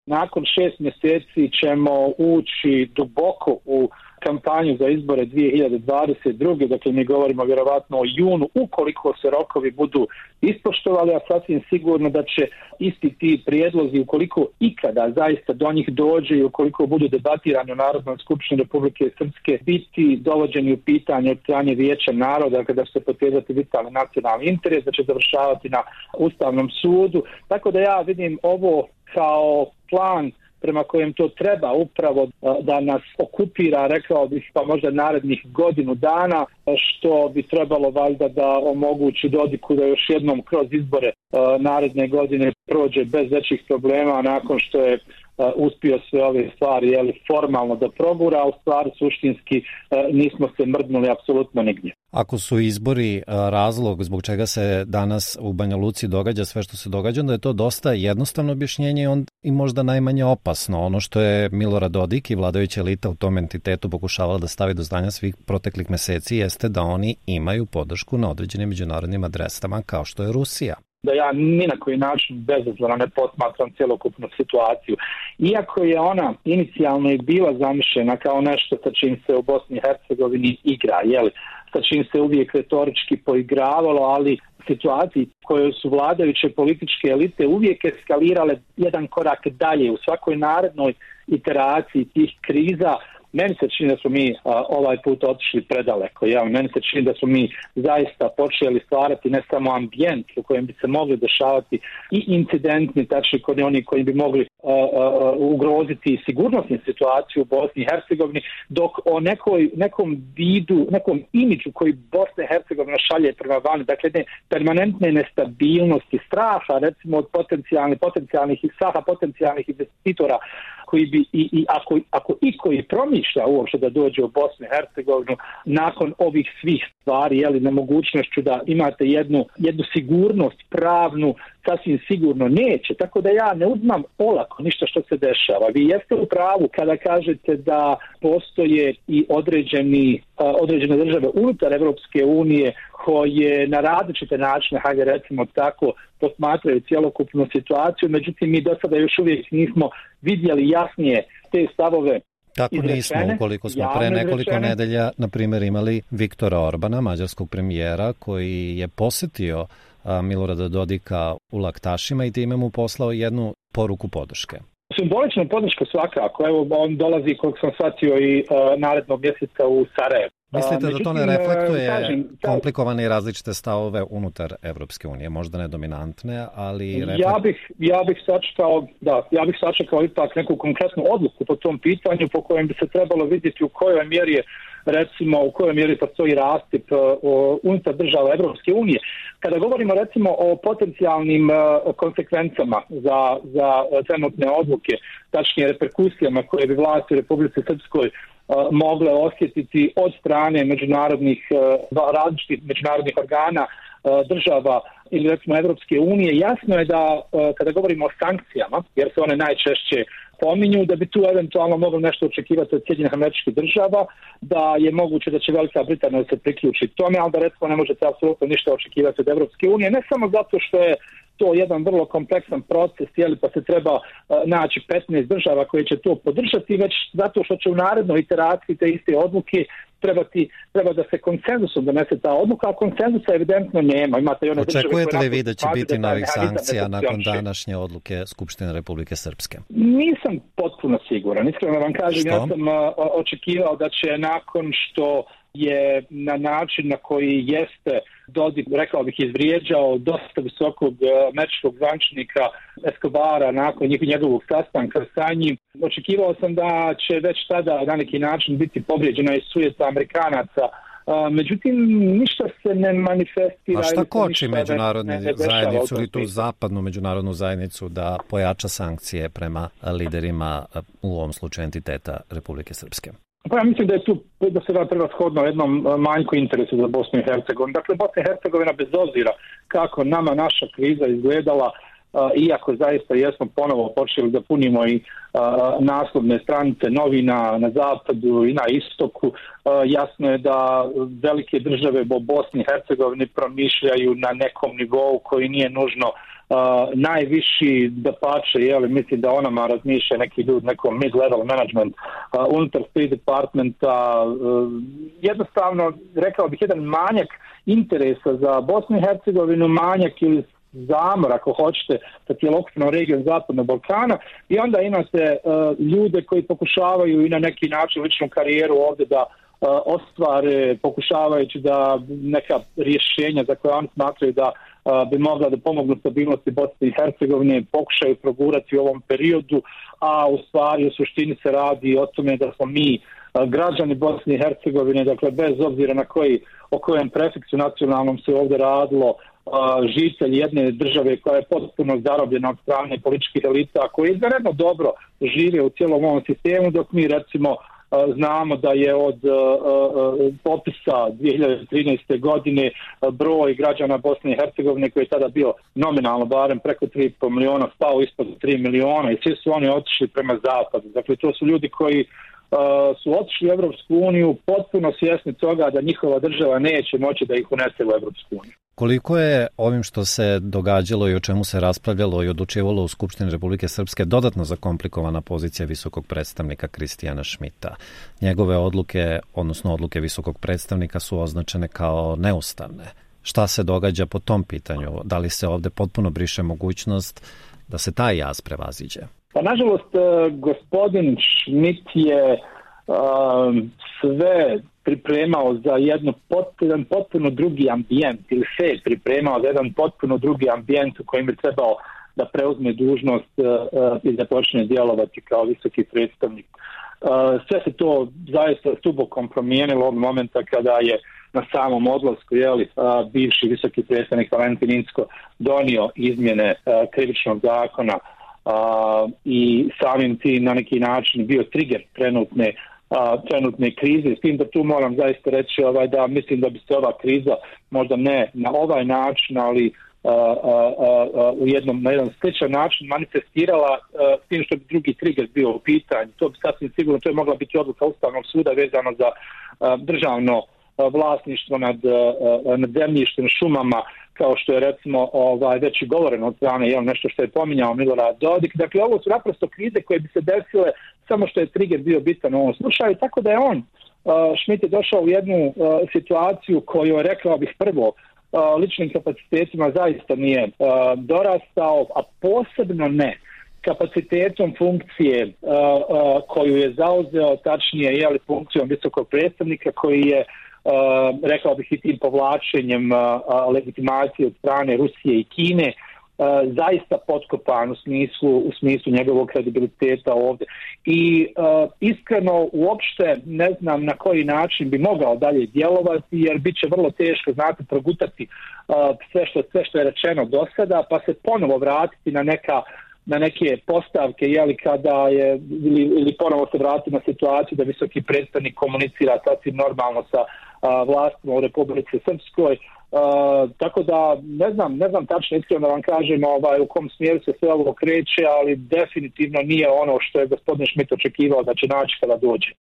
nakon 6 mjeseci ćemo ući duboko u kampanju za izbore 2022. Dakle, mi govorimo vjerovatno o junu, ukoliko se rokovi budu ispoštovali, a sasvim sigurno da će isti ti prijedlozi, ukoliko ikada zaista do njih dođe i ukoliko budu debatirani u Narodnoj skupštini Republike Srpske, biti dovođeni u pitanje od strane Vijeća naroda, kada će se potezati vitalni nacionalni interes, da će završavati na Ustavnom sudu. Tako da ja vidim ovo kao plan prema kojem to treba upravo da nas okupira, rekao bih, pa možda narednih godinu dana, što bi trebalo valjda da omogući Dodiku da još jednom kroz izbore naredne godine prođe bez većih problema nakon što je uspio sve ove stvari formalno da progura, a u stvari suštinski nismo se mrdnuli apsolutno nigdje. Ako su izbori razlog zbog čega se danas u Banja Luci događa sve što se događa, onda je to dosta jednostavno objašnjenje i možda najmanje opasno. Ono što je Milorad Dodik i vladajuća elita u tom entitetu pokušavala da stavi do znanja svih proteklih meseci jeste da oni imaju podršku na određenim međunarodnim adresama kao što je Rusija. Da ja ni na koji način bezazleno ne posmatram cjelokupnu situaciju. Iako je ona inicijalno i bila zamišljena kao nešto sa čim se u Bosni i Hercegovini igra, sa čim se uvijek retorički poigravalo, ali situaciji koje su vladajuće političke elite uvijek eskalirale jedan korak dalje u svakoj narednoj iteraciji tih kriza. Meni se čini da smo mi ovaj put otišli predaleko. Meni se čini da smo mi zaista počeli stvarati ne samo ambijent u kojem bi se mogli dešavati i incidentni, tačni kod oni koji bi mogli ugroziti sigurnosnu situaciju u Bosni i Hercegovini, dok o nekom vidu, nekom imidžu koji Bosna i Hercegovina šalje prema vani, dakle permanentne nestabilnosti, straha recimo od potencijalnih investitora koji bi ako ikoji promišlja uopšte da dođe u Bosnu i Hercegovinu nakon ovih svih stvari, nemogućnošću da imate jednu sigurnost pravnu, sasvim sigurno neće. Tako da ja ne uzmam olako ništa što se dešava. Vi jeste u pravu kada kažete da postoje i određene države unutar Evropske unije koje na različite načine, hajde recimo tako, posmatraju cjelokupnu situaciju, međutim mi do sada još uvijek nismo vidjeli jasnije te stavove. Tako nismo, ukoliko smo pre nekoliko nedelja, na primjer, imali Viktora Orbana, mađarskog premijera, koji je posjetio Milorada Dodika u Laktašima i time mu poslao jednu poruku podrške. Simbolična podrška svakako. Evo, on dolazi, koliko sam shvatio, i narednog mjeseca u Sarajevo. Mislite da to ne reflektuje komplikovane i različite stavove unutar Evropske unije, možda ne dominantne, ali... Ja bih sačekao ipak neku konkretnu odluku po tom pitanju, po kojem bi se trebalo vidjeti u kojoj mjeri postoji rastip unutar država Evropske unije. Kada govorimo recimo o potencijalnim konsekvencama za trenutne odluke, tačnije reperkusijama koje bi vlasti u Republici Srpskoj mogle osjetiti od strane različitih međunarodnih organa, država ili recimo Evropske unije, jasno je da kada govorimo o sankcijama, jer se one najčešće pominju, da bi tu eventualno moglo nešto očekivati od Sjedinjenih Američkih Država, da je moguće da će Velika Britanija se priključiti tome, ali da recimo ne možete apsolutno ništa očekivati od Evropske unije, ne samo zato što je to jedan vrlo kompleksan proces, pa se treba naći 15 država koje će to podržati, već zato što će u narednoj iteraciji te iste odluke treba da se konsenzusom donese ta odluka, a konsenzusa evidentno nema. Očekujete li vi da će biti novih sankcija nakon današnje odluke Skupštine Republike Srpske? Nisam potpuno siguran. Iskreno vam kažem, ja sam očekivao da će nakon što je na način na koji jeste Dodik, rekao bih, izvrijeđao dosta visokog američkog zvančnika Escobara nakon njegovog sastanka sa njim. Očekivao sam da će već tada na neki način biti povrijeđena i sujeta Amerikanaca. Međutim, ništa se ne manifestira. A šta koči međunarodnu zajednicu ili tu zapadnu međunarodnu zajednicu da pojača sankcije prema liderima, u ovom slučaju entiteta Republike Srpske? Pa ja mislim da je tu da se prevashodno jednom manjku interesu za Bosnu i Hercegovinu. Dakle, Bosna i Hercegovina bez obzira kako nama naša kriza izgledala, iako zaista jesmo ponovo počeli da punimo i naslovne stranice novina na zapadu i na istoku, jasno je da velike države u Bosni i Hercegovini promišljaju na nekom nivou koji nije nužno najviši dapače, mislim da onama razmišlja neki ljudi, nekom mid-level management unutar State Departmenta, jednostavno, rekao bih, jedan manjak interesa za Bosnu i Hercegovinu, manjak ili zamor, ako hoćete, sa cjelokupnom regijom Zapadnog Balkana, i onda imate ljude koji pokušavaju i na neki način ličnu karijeru ovdje da ostvare, pokušavajući da neka rješenja za koje oni smatraju da bi mogla da pomognu stabilnosti Bosne i Hercegovine, pokušaju progurati u ovom periodu, a u stvari u suštini se radi o tome da smo mi građani Bosne i Hercegovine, dakle bez obzira o kojem prefiksu nacionalnom se ovdje radilo, žitelj jedne države koja je potpuno zarobljena od strane političkih elita, koji izvanredno dobro žive u cijelom ovom sistemu, dok mi recimo znamo da je od popisa 2013. godine broj građana Bosne i Hercegovine, koji je tada bio nominalno barem preko 3,5 miliona, spao ispod 3 miliona i svi su oni otišli prema zapadu. Dakle, to su ljudi koji su otišli u Evropsku uniju potpuno svjesni toga da njihova država neće moći da ih unese u Evropsku uniju. Koliko je ovim što se događalo i o čemu se raspravljalo i odlučivalo u Skupštini Republike Srpske dodatno zakomplikovana pozicija visokog predstavnika Kristijana Šmita? Njegove odluke, odnosno odluke visokog predstavnika, su označene kao neustavne. Šta se događa po tom pitanju? Da li se ovdje potpuno briše mogućnost da se taj jaz prevaziđe? Pa nažalost, gospodin Šmit je sve pripremao za jedan potpuno drugi ambijent, ili se pripremao za jedan potpuno drugi ambijent u kojem bi trebao da preuzme dužnost i da počne djelovati kao visoki predstavnik. Sve se to zaista stubokom promijenilo od momenta kada je na samom odlasku bivši visoki predstavnik Valentin Incko donio izmjene krivičnog zakona i samim tim na neki način bio trigger trenutne krize. S tim da tu moram zaista reći da mislim da bi se ova kriza možda ne na ovaj način, ali na jedan sličan način manifestirala, s tim što bi drugi trigger bio u pitanju. To bi sasvim sigurno, to je mogla biti odluka Ustavnog suda vezano za državno vlasništvo nad zemljištem, šumama, kao što je recimo već i govoreno od strane, nešto što je pominjao Milorad Dodik. Dakle, ovo su naprosto krize koje bi se desile, samo što je trigger bio bitan u ovom slučaju, tako da je Šmit je došao u jednu situaciju koju je, rekao bih, prvo ličnim kapacitetima zaista nije dorastao, a posebno ne kapacitetom funkcije koju je zauzeo, tačnije funkcijom visokog predstavnika, koji je, rekao bih, i tim povlačenjem legitimacije od strane Rusije i Kine zaista potkopan u smislu njegovog kredibiliteta ovdje. I iskreno uopšte ne znam na koji način bi mogao dalje djelovati, jer bit će vrlo teško, znate, progutati sve što je rečeno do sada, pa se ponovo vratiti na neke postavke, kada je, ili ponovo se vratiti na situaciju da visoki predstavnik komunicira sasvim normalno sa vlastima u Republici Srpskoj. Tako da ne znam tačno, iskreno da vam kažem u kom smjeru se sve ovo kreće, ali definitivno nije ono što je gospodin Šmit očekivao da će naći kada dođe.